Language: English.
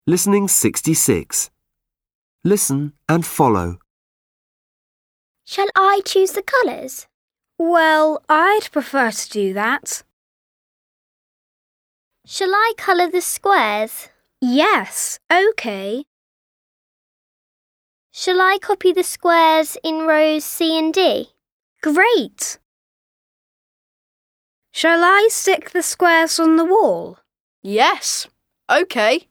Listening 66. Listen and follow. Shall I choose the colours? Well, I'd prefer to do that. Shall I colour the squares? Yes, OK. Shall I copy the squares in rows C and D? Great! Shall I stick the squares on the wall? Yes, OK.